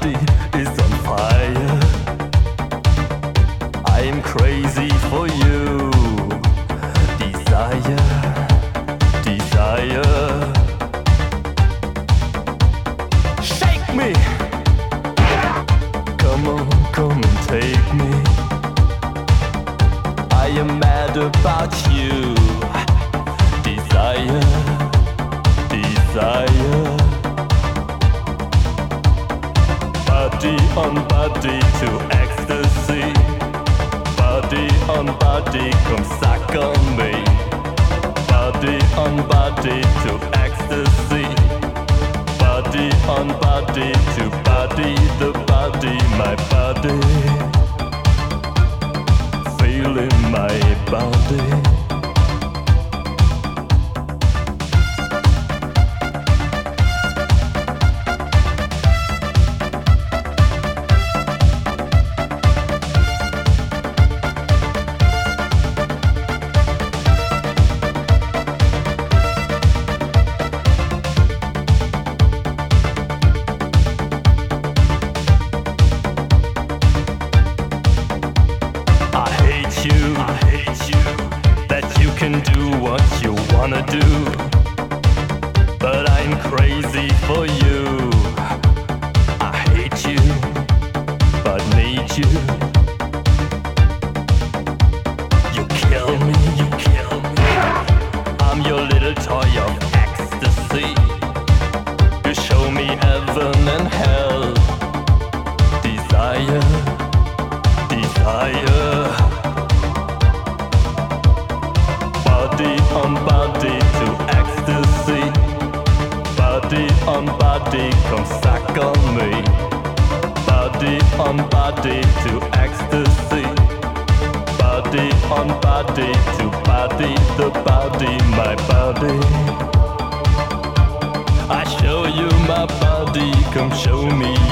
body is on fire. I am crazy for you. Desire, desire. Shake me. Come on, come and take me. I am mad about you. Desire, desire. Body on body to ecstasy. Body on body, come suck on me. Body on body to ecstasy. Body on body to body, the body, my body. Feeling my body. Can do what you wanna do, but I'm crazy for you. I hate you, but need you. You kill me, you kill me. I'm your little toy of ecstasy. You show me heaven and hell. Desire, desire. Body on body to ecstasy. Body on body, come suck on me. Body on body to ecstasy. Body on body to body, the body, my body. I show you my body, come show me